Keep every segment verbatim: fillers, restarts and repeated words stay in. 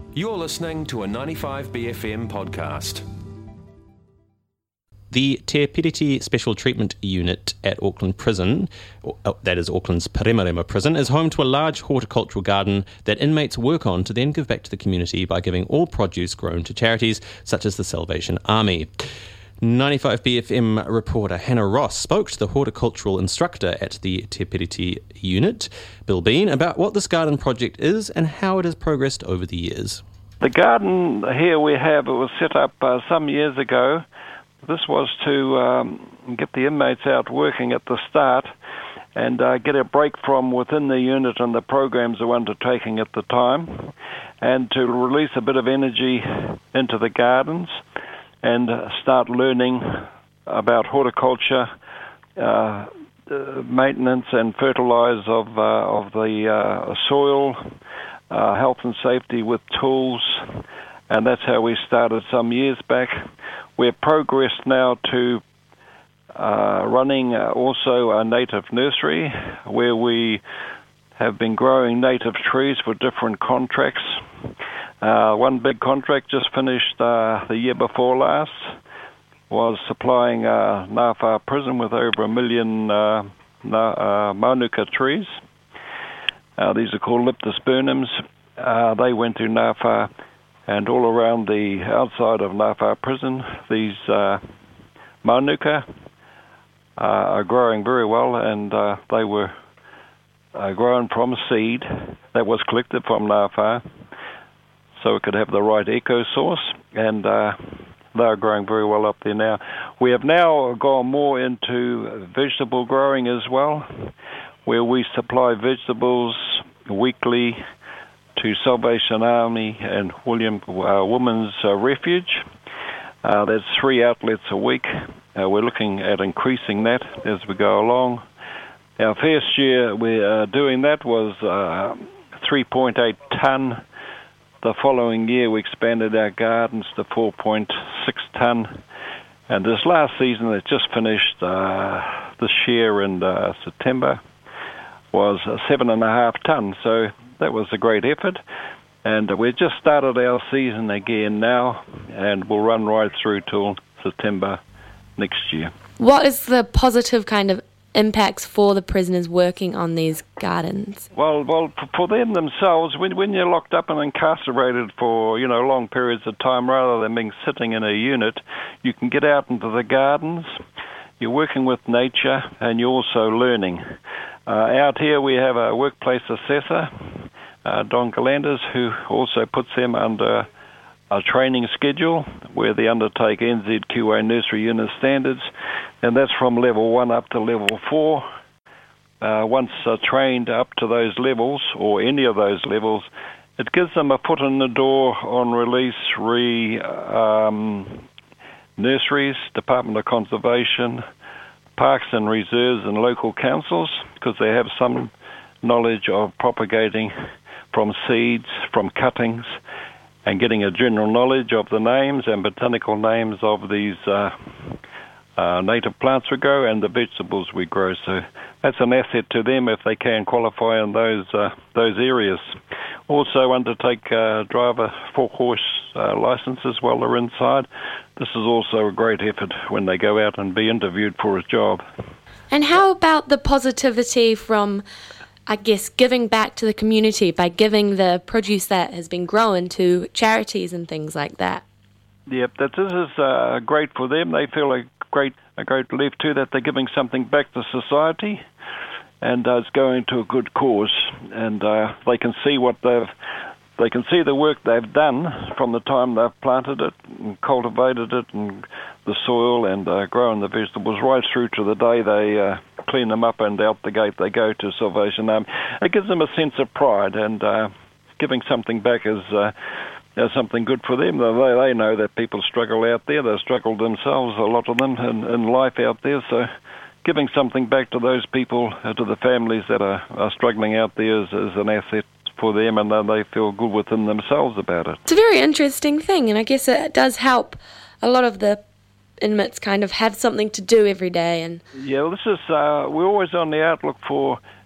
You're listening to a ninety-five B F M podcast. The Te Piriti Special Treatment Unit at Auckland Prison, that is Auckland's Paremarema Prison, is home to a large horticultural garden that inmates work on to then give back to the community by giving all produce grown to charities such as the Salvation Army. ninety-five B F M reporter Hannah Ross spoke to the horticultural instructor at the Te Piriti unit, Bill Bean, about what this garden project is and how it has progressed over the years. The garden here we have, it was set up uh, some years ago. This was to um, get the inmates out working at the start and uh, get a break from within the unit and the programs they were undertaking at the time, and to release a bit of energy into the gardens and uh, start learning about horticulture, uh, uh, maintenance and fertilise of, uh, of the uh, soil, uh, health and safety with tools, and that's how we started some years back. We're progressed now to uh, running uh, also a native nursery where we have been growing native trees for different contracts. Uh, one big contract just finished uh, the year before last was supplying uh, Ngāwhā Prison with over a million uh, na- uh, Manuka trees. Uh, these are called Leptospermums. Uh, they went to Ngāwhā. And all around the outside of Ngāwhā Prison, these uh, Manuka uh, are growing very well, and uh, they were uh, grown from seed that was collected from Ngāwhā, so it could have the right eco source, and uh, they are growing very well up there now. We have now gone more into vegetable growing as well, where we supply vegetables weekly to Salvation Army and William uh, Women's uh, Refuge. Uh, that's three outlets a week. Uh, we're looking at increasing that as we go along. Our first year we're uh, doing that was uh, three point eight tonne. The following year we expanded our gardens to four point six tonne. And this last season that just finished uh, this year in uh, September was uh, seven and a half tonne. So that was a great effort, and we've just started our season again now, and we'll run right through till September next year. What is the positive kind of impacts for the prisoners working on these gardens? Well, well, for them themselves, when when you're locked up and incarcerated for you know long periods of time, rather than being sitting in a unit, you can get out into the gardens. You're working with nature, and you're also learning. Uh, out here we have a workplace assessor, uh, Don Galanders, who also puts them under a training schedule where they undertake N Z Q A nursery unit standards, and that's from level one up to level four. Uh, once uh, trained up to those levels, or any of those levels, it gives them a foot in the door on release re um, nurseries, Department of Conservation, parks and reserves and local councils, because they have some knowledge of propagating from seeds, from cuttings, and getting a general knowledge of the names and botanical names of these uh, uh, native plants we grow and the vegetables we grow. So that's an asset to them if they can qualify in those uh, those areas. Also undertake uh, driver four-horse uh, licenses while they're inside. This is also a great effort when they go out and be interviewed for a job. And how about the positivity from, I guess, giving back to the community by giving the produce that has been grown to charities and things like that? Yep, that this is uh, great for them. They feel a great a great relief too that they're giving something back to society, and uh, it's going to a good cause. And uh, they can see what they've they can see the work they've done from the time they've planted it and cultivated it and the soil and uh, grown the vegetables right through to the day they uh, clean them up and out the gate they go to Salvation Army. It gives them a sense of pride, and uh, giving something back is uh, is something good for them. They, they know that people struggle out there. They've struggled themselves, a lot of them, in, in life out there. So giving something back to those people, uh, to the families that are, are struggling out there is, is an asset for them, and uh, they feel good within themselves about it. It's a very interesting thing, and I guess it does help a lot of the inmates kind of have something to do every day. And yeah, well, this is uh, we're always on the outlook for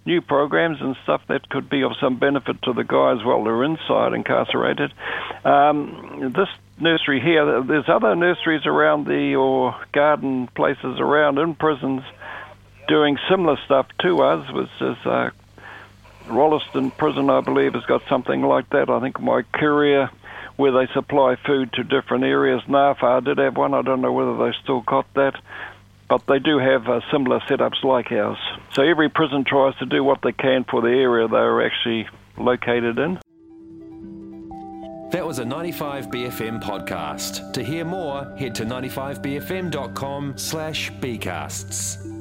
new programs and stuff that could be of some benefit to the guys while they're inside incarcerated. Um, this nursery here, there's other nurseries around the, or garden places around in prisons doing similar stuff to us, which is uh, Rolleston Prison, I believe, has got something like that. I think my courier, where they supply food to different areas. Nafar did have one. I don't know whether they still got that. But they do have uh, similar setups like ours. So every prison tries to do what they can for the area they're actually located in. That was a ninety-five B F M podcast. To hear more, head to ninety-five b f m dot com slash bcasts.